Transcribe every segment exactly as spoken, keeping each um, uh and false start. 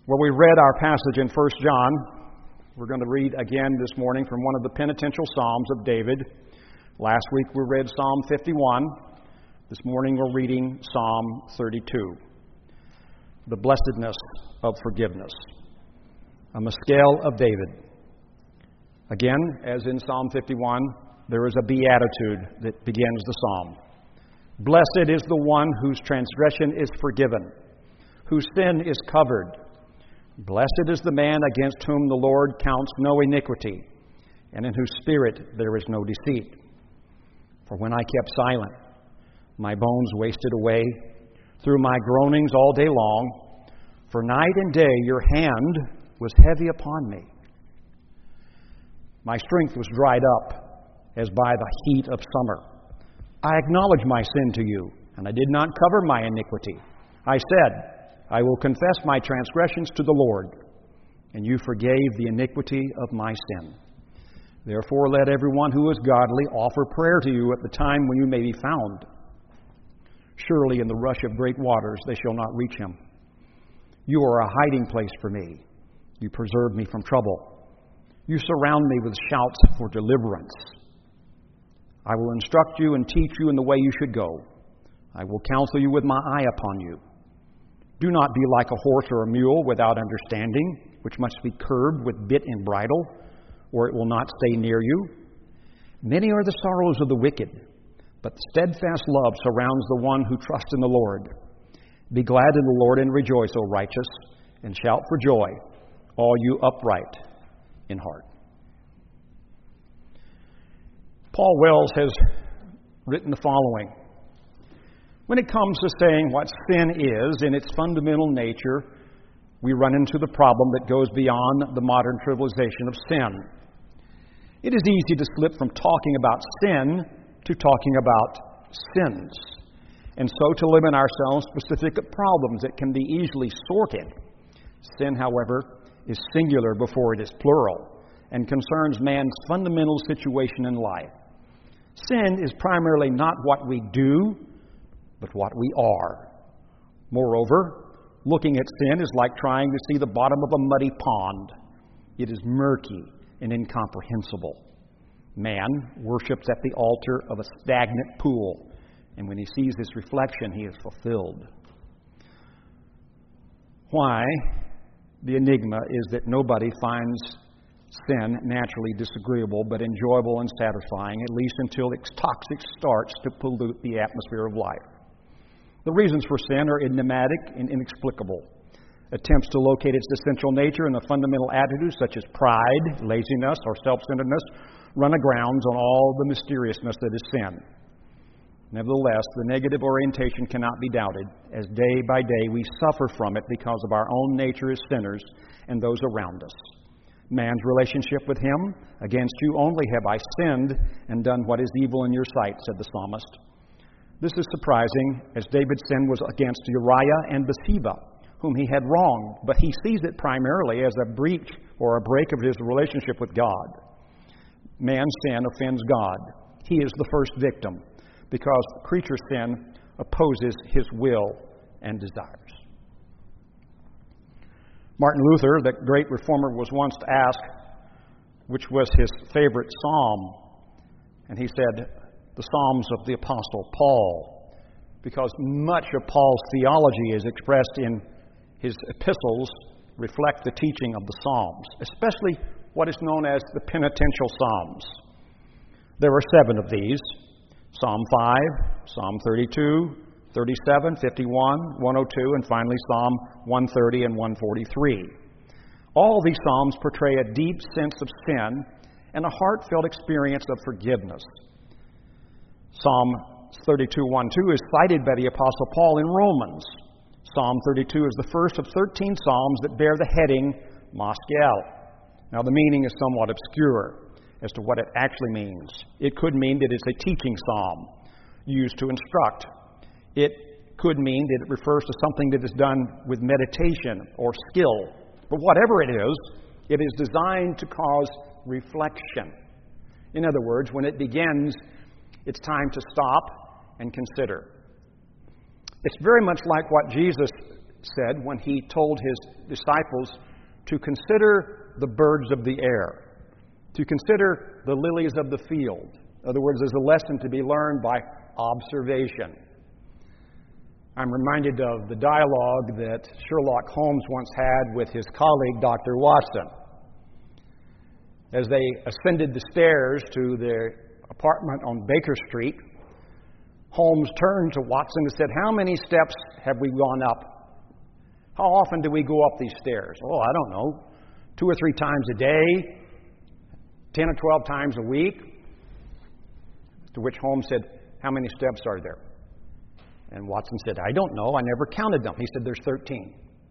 Well, we read our passage in First John. We're going to read again this morning from one of the penitential Psalms of David. Last week we read Psalm fifty-one. This morning we're reading Psalm thirty-two. The blessedness of forgiveness. A Maskil of David. Again, as in Psalm fifty-one, there is a beatitude that begins the psalm. Blessed is the one whose transgression is forgiven, whose sin is covered. Blessed is the man against whom the Lord counts no iniquity, and in whose spirit there is no deceit. For when I kept silent, my bones wasted away through my groanings all day long. For night and day your hand was heavy upon me. My strength was dried up as by the heat of summer. I acknowledged my sin to you, and I did not cover my iniquity. I said, I will confess my transgressions to the Lord, and you forgave the iniquity of my sin. Therefore let everyone who is godly offer prayer to you at the time when you may be found. Surely in the rush of great waters they shall not reach him. You are a hiding place for me. You preserve me from trouble. You surround me with shouts for deliverance. I will instruct you and teach you in the way you should go. I will counsel you with my eye upon you. Do not be like a horse or a mule without understanding, which must be curbed with bit and bridle, or it will not stay near you. Many are the sorrows of the wicked, but the steadfast love surrounds the one who trusts in the Lord. Be glad in the Lord and rejoice, O righteous, and shout for joy, all you upright in heart. Paul Wells has written the following. When it comes to saying what sin is in its fundamental nature, we run into the problem that goes beyond the modern trivialization of sin. It is easy to slip from talking about sin to talking about sins, and so to limit ourselves to specific problems that can be easily sorted. Sin, however, is singular before it is plural and concerns man's fundamental situation in life. Sin is primarily not what we do, but what we are. Moreover, looking at sin is like trying to see the bottom of a muddy pond. It is murky and incomprehensible. Man worships at the altar of a stagnant pool, and when he sees his reflection, he is fulfilled. Why? The enigma is that nobody finds sin naturally disagreeable, but enjoyable and satisfying, at least until its toxic starts to pollute the atmosphere of life. The reasons for sin are enigmatic and inexplicable. Attempts to locate its essential nature in the fundamental attitudes such as pride, laziness, or self-centeredness run agrounds on all the mysteriousness that is sin. Nevertheless, the negative orientation cannot be doubted, as day by day we suffer from it because of our own nature as sinners and those around us. Man's relationship with him, against you only have I sinned and done what is evil in your sight, said the psalmist. This is surprising, as David's sin was against Uriah and Bathsheba, whom he had wronged, but he sees it primarily as a breach or a break of his relationship with God. Man's sin offends God. He is the first victim, because creature sin opposes his will and desires. Martin Luther, the great reformer, was once asked which was his favorite psalm, and he said, the Psalms of the Apostle Paul, because much of Paul's theology is expressed in his epistles, reflect the teaching of the Psalms, especially what is known as the penitential Psalms. There are seven of these: Psalm five, Psalm thirty-two, thirty-seven, fifty-one, one oh two, and finally Psalm one thirty and one forty-three. All these Psalms portray a deep sense of sin and a heartfelt experience of forgiveness. Psalm thirty-two, one, two is cited by the Apostle Paul in Romans. Psalm thirty-two is the first of thirteen Psalms that bear the heading Maskil. Now, the meaning is somewhat obscure as to what it actually means. It could mean that it's a teaching psalm used to instruct. It could mean that it refers to something that is done with meditation or skill. But whatever it is, it is designed to cause reflection. In other words, when it begins, it's time to stop and consider. It's very much like what Jesus said when he told his disciples to consider the birds of the air, to consider the lilies of the field. In other words, there's a lesson to be learned by observation. I'm reminded of the dialogue that Sherlock Holmes once had with his colleague, Doctor Watson. As they ascended the stairs to their apartment on Baker Street, Holmes turned to Watson and said, "How many steps have we gone up? How often do we go up these stairs?" "Oh, I don't know. Two or three times a day, ten or twelve times a week." To which Holmes said, "How many steps are there?" And Watson said, "I don't know. I never counted them." He said, "There's thirteen.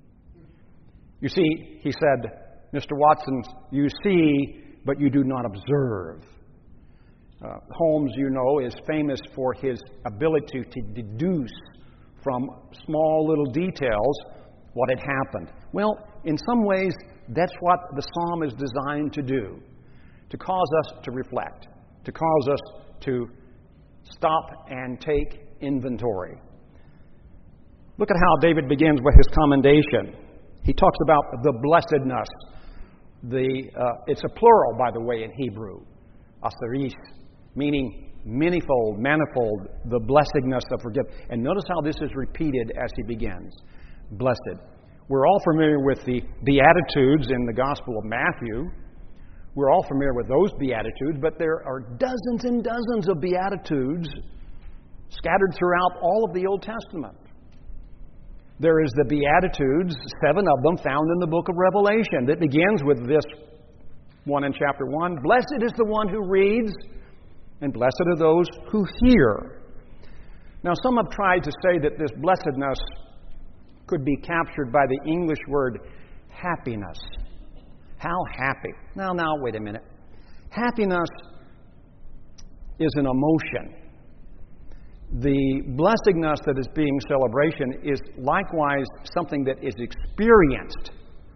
You see," he said, "Mister Watson, you see, but you do not observe." Uh, Holmes, you know, is famous for his ability to deduce from small little details what had happened. Well, in some ways, that's what the psalm is designed to do, to cause us to reflect, to cause us to stop and take inventory. Look at how David begins with his commendation. He talks about the blessedness. The, uh, it's a plural, by the way, in Hebrew. Asaris, meaning manyfold, manifold, the blessedness of forgiveness. And notice how this is repeated as he begins. Blessed. We're all familiar with the Beatitudes in the Gospel of Matthew. We're all familiar with those Beatitudes, but there are dozens and dozens of Beatitudes scattered throughout all of the Old Testament. There is the Beatitudes, seven of them found in the book of Revelation, that begins with this one in chapter one. Blessed is the one who reads, and blessed are those who hear. Now, some have tried to say that this blessedness could be captured by the English word happiness. How happy? Now, now, wait a minute. Happiness is an emotion. The blessedness that is being celebration is likewise something that is experienced.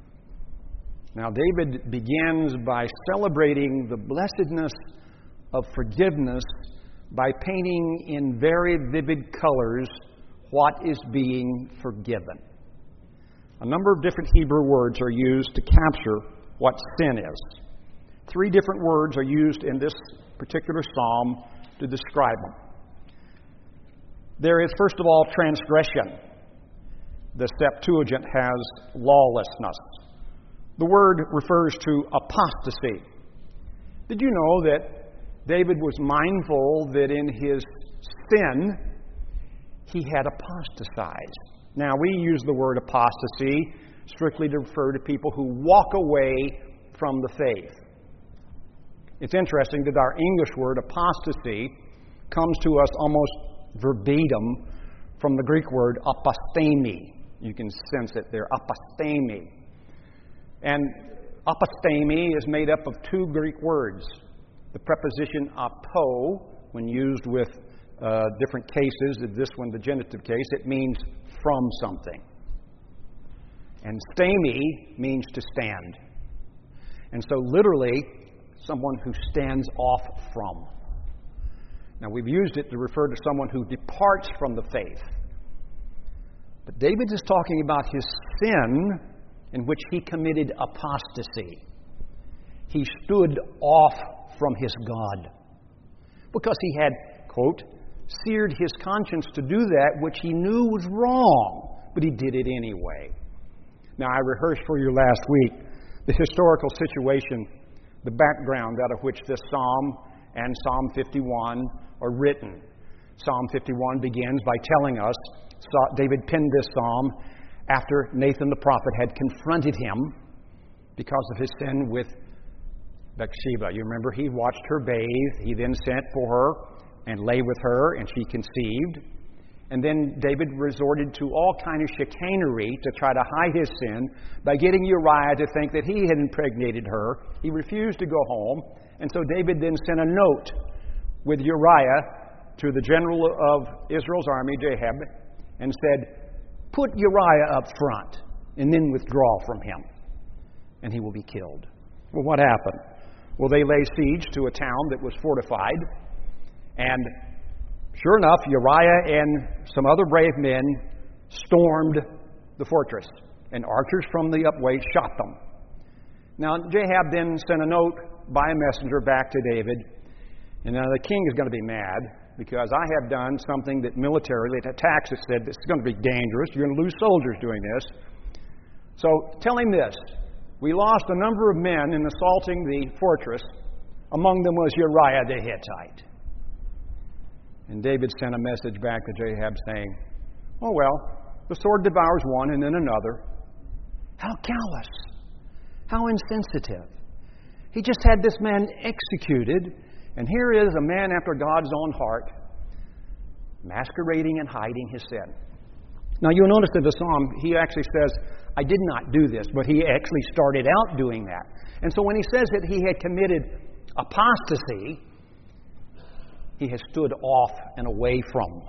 Now, David begins by celebrating the blessedness of forgiveness by painting in very vivid colors what is being forgiven. A number of different Hebrew words are used to capture what sin is. Three different words are used in this particular psalm to describe them. There is, first of all, transgression. The Septuagint has lawlessness. The word refers to apostasy. Did you know that David was mindful that in his sin he had apostatized? Now, we use the word apostasy strictly to refer to people who walk away from the faith. It's interesting that our English word apostasy comes to us almost verbatim from the Greek word apostemi. You can sense it there, apostemi. And apostemi is made up of two Greek words. The preposition apo, when used with uh, different cases, this one the genitive case, it means from something. And stemi means to stand. And so literally, someone who stands off from. Now, we've used it to refer to someone who departs from the faith. But David is talking about his sin in which he committed apostasy. He stood off from his God because he had, quote, seared his conscience to do that which he knew was wrong, but he did it anyway. Now, I rehearsed for you last week the historical situation, the background out of which this psalm and Psalm fifty-one are written. Psalm fifty-one begins by telling us David penned this psalm after Nathan the prophet had confronted him because of his sin with Bathsheba. You remember, he watched her bathe. He then sent for her and lay with her, and she conceived. And then David resorted to all kind of chicanery to try to hide his sin by getting Uriah to think that he had impregnated her. He refused to go home, and so David then sent a note with Uriah to the general of Israel's army, Ahab, and said, "Put Uriah up front and then withdraw from him, and he will be killed." Well, what happened? Well, they lay siege to a town that was fortified, and sure enough, Uriah and some other brave men stormed the fortress, and archers from the upway shot them. Now, Ahab then sent a note by a messenger back to David, and now the king is going to be mad because I have done something that militarily, the attacks have said this is going to be dangerous. You're going to lose soldiers doing this. So tell him this. We lost a number of men in assaulting the fortress. Among them was Uriah the Hittite. And David sent a message back to Ahab saying, oh, well, the sword devours one and then another. How callous. How insensitive. He just had this man executed, and here is a man after God's own heart, masquerading and hiding his sin. Now, you'll notice in the psalm, he actually says, I did not do this, but he actually started out doing that. And so when he says that he had committed apostasy, he has stood off and away from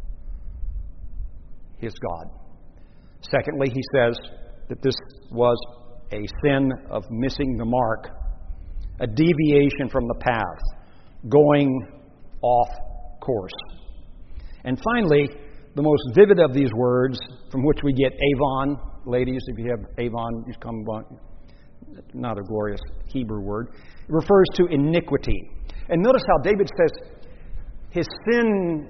his God. Secondly, he says that this was a sin of missing the mark, a deviation from the path, going off course. And finally, the most vivid of these words, from which we get Avon. Ladies, if you have Avon, you come on. Not a glorious Hebrew word. It refers to iniquity. And notice how David says his sin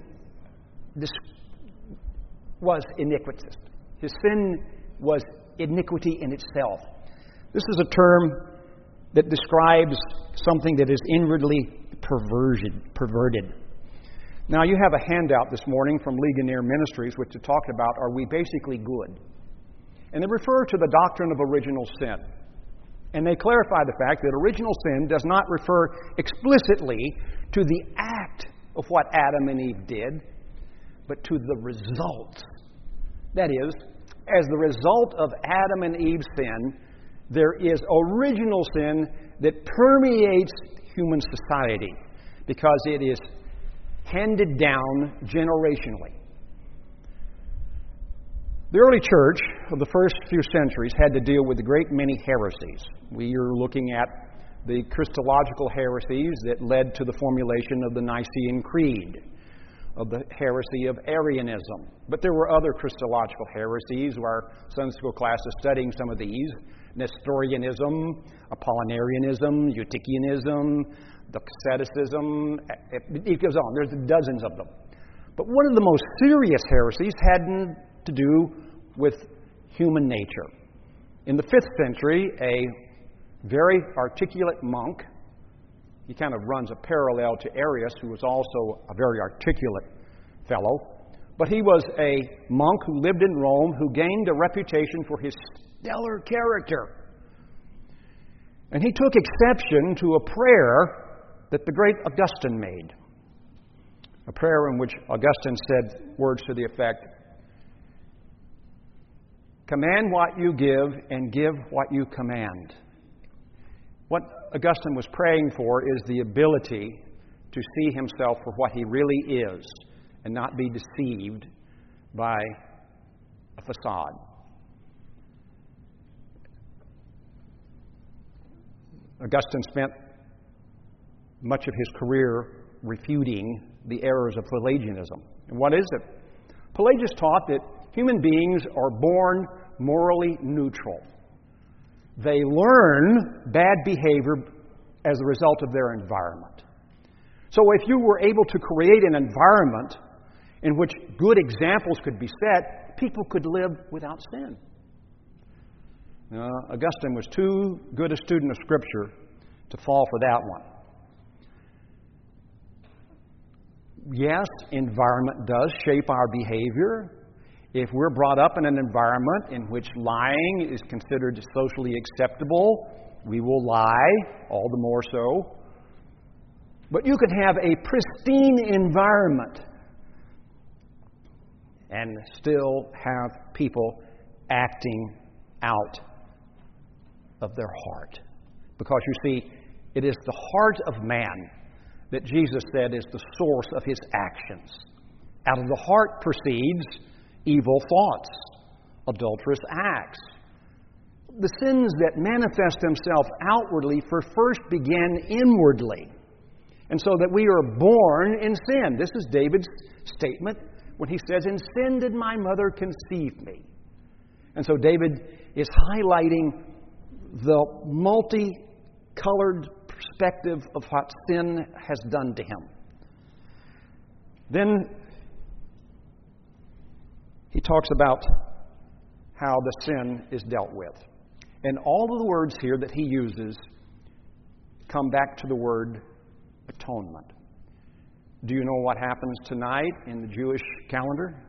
was iniquitous. His sin was iniquity in itself. This is a term that describes something that is inwardly perversion, perverted. Now, you have a handout this morning from Ligonier Ministries, which talked about, are we basically good? And they refer to the doctrine of original sin. And they clarify the fact that original sin does not refer explicitly to the act of what Adam and Eve did, but to the results. That is, as the result of Adam and Eve's sin, there is original sin that permeates human society because it is handed down generationally. The early church of the first few centuries had to deal with a great many heresies. We are looking at the Christological heresies that led to the formulation of the Nicene Creed, of the heresy of Arianism. But there were other Christological heresies. Our Sunday school class is studying some of these. Nestorianism, Apollinarianism, Eutychianism, Docetism. It goes on. There's dozens of them. But one of the most serious heresies had to do with human nature. In the fifth century, a very articulate monk, he kind of runs a parallel to Arius, who was also a very articulate fellow, but he was a monk who lived in Rome, who gained a reputation for his stellar character. And he took exception to a prayer that the great Augustine made. A prayer in which Augustine said words to the effect, command what you give and give what you command. What Augustine was praying for is the ability to see himself for what he really is and not be deceived by a facade. Augustine spent much of his career refuting the errors of Pelagianism. And what is it? Pelagius taught that human beings are born morally neutral. They learn bad behavior as a result of their environment. So if you were able to create an environment in which good examples could be set, people could live without sin. Now, Augustine was too good a student of Scripture to fall for that one. Yes, environment does shape our behavior. If we're brought up in an environment in which lying is considered socially acceptable, we will lie, all the more so. But you could have a pristine environment and still have people acting out of their heart. Because you see, it is the heart of man that Jesus said is the source of his actions. Out of the heart proceeds evil thoughts, adulterous acts. The sins that manifest themselves outwardly for first begin inwardly. And so that we are born in sin. This is David's statement when he says, in sin did my mother conceive me. And so David is highlighting the multicolored perspective of what sin has done to him. Then he talks about how the sin is dealt with. And all of the words here that he uses come back to the word atonement. Do you know what happens tonight in the Jewish calendar?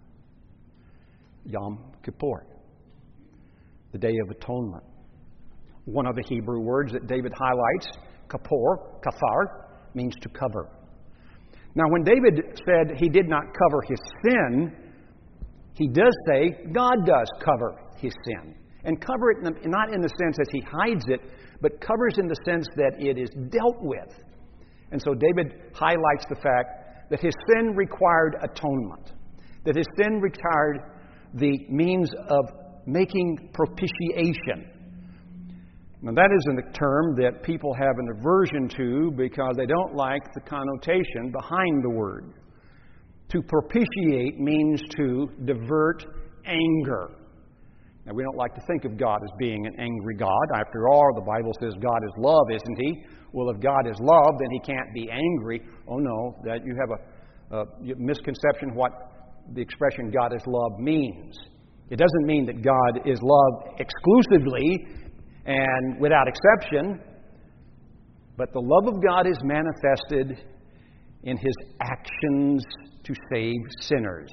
Yom Kippur, the Day of Atonement. One of the Hebrew words that David highlights, kapor, kafar, means to cover. Now, when David said he did not cover his sin, he does say God does cover his sin. And cover it not in the sense that he hides it, but covers in the sense that it is dealt with. And so David highlights the fact that his sin required atonement, that his sin required the means of making propitiation. Now, that isn't a term that people have an aversion to because they don't like the connotation behind the word. To propitiate means to divert anger. Now, we don't like to think of God as being an angry God. After all, the Bible says God is love, isn't He? Well, if God is love, then He can't be angry. Oh, no, that you have a, a misconception of what the expression God is love means. It doesn't mean that God is love exclusively and without exception, but the love of God is manifested in His actions to save sinners.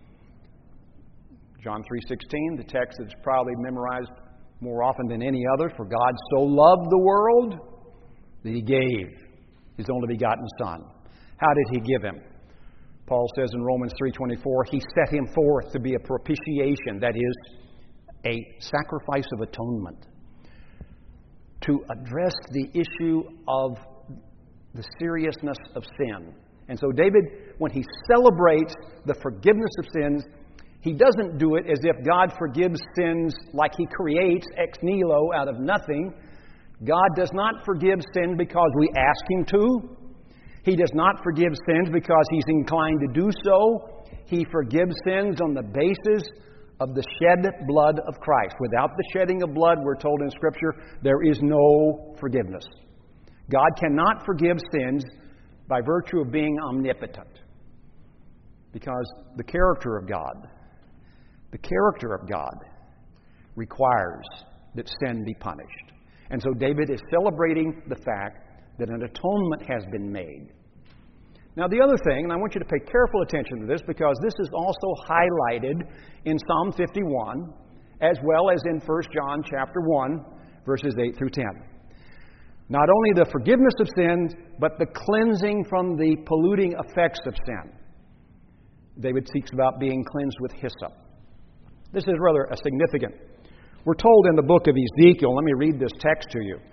John three sixteen, the text that's probably memorized more often than any other, for God so loved the world that He gave His only begotten Son. How did He give Him? Paul says in Romans three twenty-four, He set Him forth to be a propitiation, that is, a sacrifice of atonement, to address the issue of the seriousness of sin. And so David, when he celebrates the forgiveness of sins, he doesn't do it as if God forgives sins like He creates ex nihilo out of nothing. God does not forgive sin because we ask Him to. He does not forgive sins because He's inclined to do so. He forgives sins on the basis of the shed blood of Christ. Without the shedding of blood, we're told in Scripture, there is no forgiveness. God cannot forgive sins by virtue of being omnipotent. Because the character of God, the character of God requires that sin be punished. And so David is celebrating the fact that an atonement has been made. Now, the other thing, and I want you to pay careful attention to this because this is also highlighted in Psalm fifty-one as well as in First John chapter one, verses eight through ten. Not only the forgiveness of sins, but the cleansing from the polluting effects of sin. David speaks about being cleansed with hyssop. This is rather a significant. We're told in the book of Ezekiel, let me read this text to you.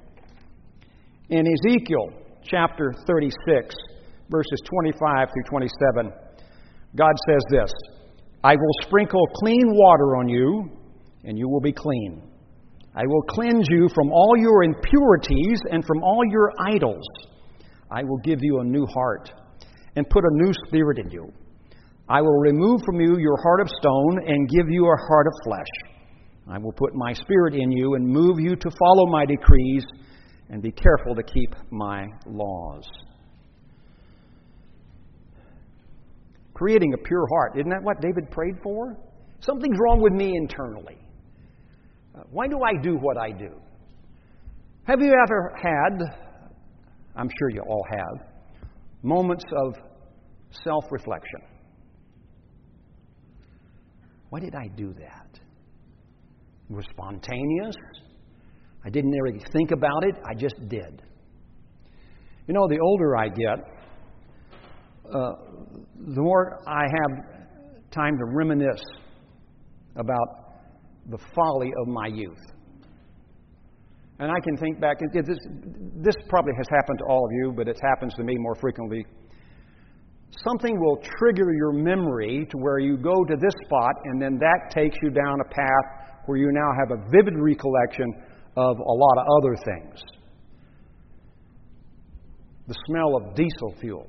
In Ezekiel chapter thirty-six, verses twenty-five through twenty-seven, God says this, I will sprinkle clean water on you, and you will be clean. I will cleanse you from all your impurities and from all your idols. I will give you a new heart and put a new spirit in you. I will remove from you your heart of stone and give you a heart of flesh. I will put my spirit in you and move you to follow my decrees and be careful to keep my laws. Creating a pure heart. Isn't that what David prayed for? Something's wrong with me internally. Uh, why do I do what I do? Have you ever had, I'm sure you all have, moments of self-reflection? Why did I do that? It was spontaneous. I didn't really think about it. I just did. You know, the older I get, uh, the more I have time to reminisce about the folly of my youth. And I can think back, this, this probably has happened to all of you, but it happens to me more frequently. Something will trigger your memory to where you go to this spot, and then that takes you down a path where you now have a vivid recollection of a lot of other things. The smell of diesel fuel.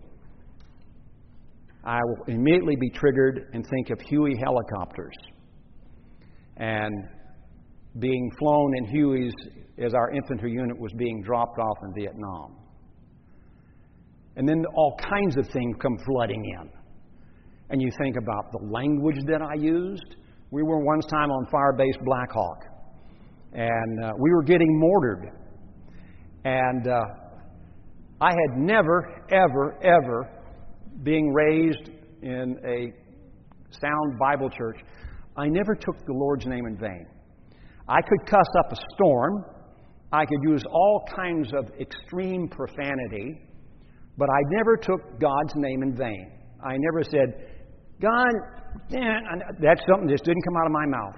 I will immediately be triggered and think of Huey helicopters and being flown in Hueys as our infantry unit was being dropped off in Vietnam. And then all kinds of things come flooding in. And you think about the language that I used. We were one time on Firebase Black Hawk, and uh, we were getting mortared. And uh, I had never, ever, ever, being raised in a sound Bible church, I never took the Lord's name in vain. I could cuss up a storm. I could use all kinds of extreme profanity, but I never took God's name in vain. I never said, God, that's something that just didn't come out of my mouth.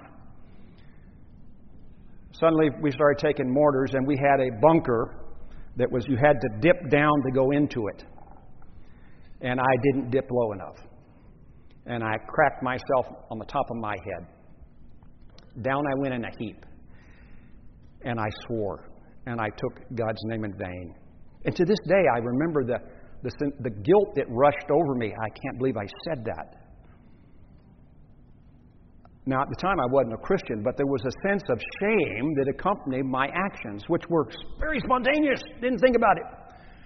Suddenly we started taking mortars, and we had a bunker that was, you had to dip down to go into it. And I didn't dip low enough. And I cracked myself on the top of my head. Down I went in a heap. And I swore. And I took God's name in vain. And to this day, I remember the, the, the guilt that rushed over me. I can't believe I said that. Now, at the time, I wasn't a Christian, but there was a sense of shame that accompanied my actions, which were very spontaneous. Didn't think about it.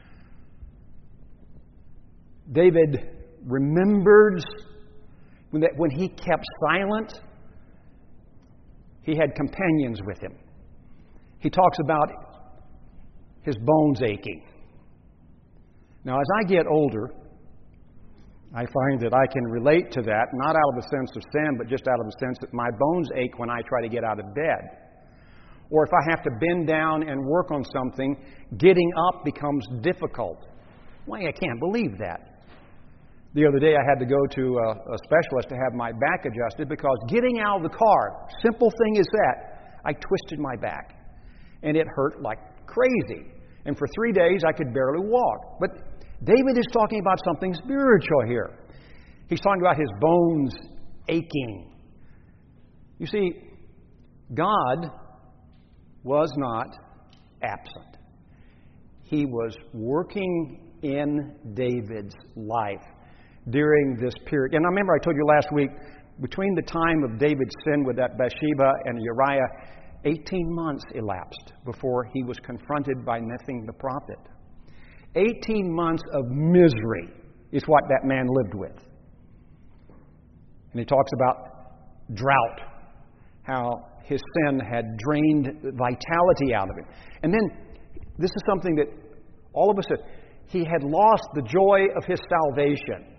David remembers that when he kept silent, he had companions with him. He talks about his bones aching. Now, as I get older, I find that I can relate to that, not out of a sense of sin, but just out of the sense that my bones ache when I try to get out of bed. Or if I have to bend down and work on something, getting up becomes difficult. Why, I can't believe that. The other day I had to go to a, a specialist to have my back adjusted because getting out of the car, simple thing is that, I twisted my back. And it hurt like crazy. And for three days I could barely walk. But David is talking about something spiritual here. He's talking about his bones aching. You see, God was not absent. He was working in David's life during this period. And I remember I told you last week, between the time of David's sin with that Bathsheba and Uriah, eighteen months elapsed before he was confronted by Nathan the prophet. eighteen months of misery is what that man lived with. And he talks about drought, how his sin had drained vitality out of him. And then, this is something that all of us said, he had lost the joy of his salvation.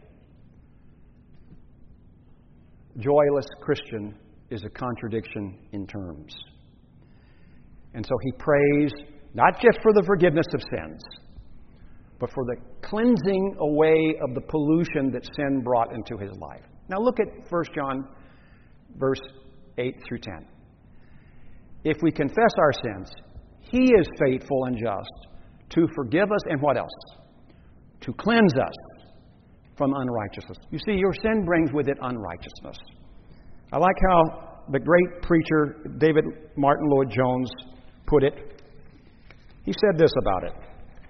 Joyless Christian is a contradiction in terms. And so he prays not just for the forgiveness of sins, but for the cleansing away of the pollution that sin brought into his life. Now look at First John verse eight through ten. If we confess our sins, He is faithful and just to forgive us and what else? To cleanse us from unrighteousness. You see, your sin brings with it unrighteousness. I like how the great preacher David Martin Lloyd-Jones put it. He said this about it.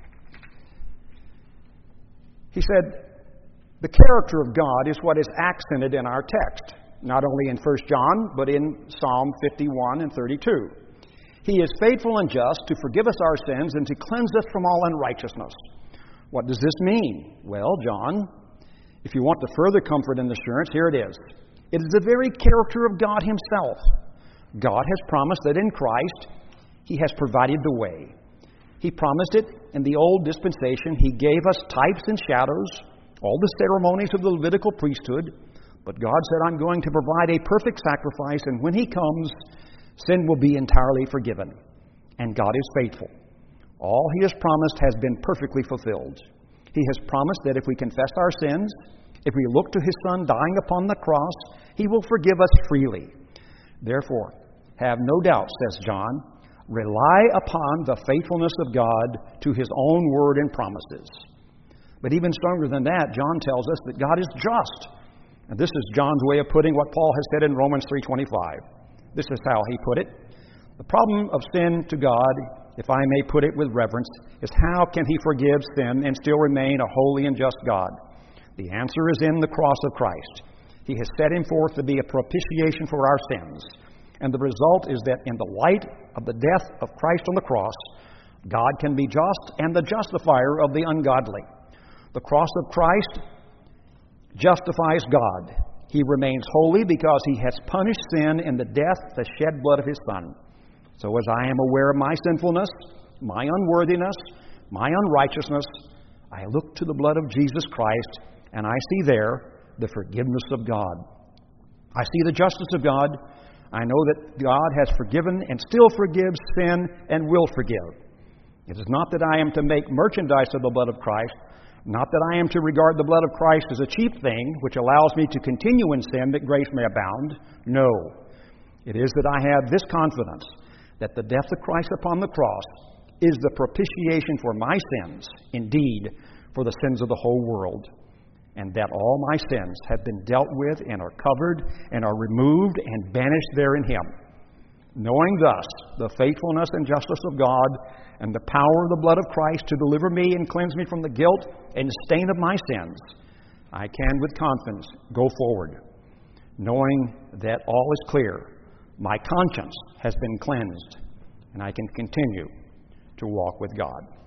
He said, the character of God is what is accented in our text, not only in First John, but in Psalm fifty-one and thirty-two. He is faithful and just to forgive us our sins and to cleanse us from all unrighteousness. What does this mean? Well, John, if you want the further comfort and assurance, here it is. It is the very character of God Himself. God has promised that in Christ He has provided the way. He promised it in the old dispensation. He gave us types and shadows, all the ceremonies of the Levitical priesthood. But God said, I'm going to provide a perfect sacrifice, and when He comes, sin will be entirely forgiven. And God is faithful. All He has promised has been perfectly fulfilled. He has promised that if we confess our sins, if we look to His Son dying upon the cross, He will forgive us freely. Therefore, have no doubt, says John, rely upon the faithfulness of God to His own word and promises. But even stronger than that, John tells us that God is just. And this is John's way of putting what Paul has said in Romans three twenty-five. This is how he put it. The problem of sin to God, if I may put it with reverence, is how can He forgive sin and still remain a holy and just God? The answer is in the cross of Christ. He has set Him forth to be a propitiation for our sins. And the result is that in the light of the death of Christ on the cross, God can be just and the justifier of the ungodly. The cross of Christ justifies God. He remains holy because He has punished sin in the death, the shed blood of His Son. So as I am aware of my sinfulness, my unworthiness, my unrighteousness, I look to the blood of Jesus Christ, and I see there the forgiveness of God. I see the justice of God. I know that God has forgiven and still forgives sin and will forgive. It is not that I am to make merchandise of the blood of Christ, not that I am to regard the blood of Christ as a cheap thing which allows me to continue in sin that grace may abound. No. It is that I have this confidence that the death of Christ upon the cross is the propitiation for my sins, indeed, for the sins of the whole world, and that all my sins have been dealt with and are covered and are removed and banished there in Him. Knowing thus the faithfulness and justice of God and the power of the blood of Christ to deliver me and cleanse me from the guilt and stain of my sins, I can with confidence go forward, knowing that all is clear. My conscience has been cleansed, and I can continue to walk with God.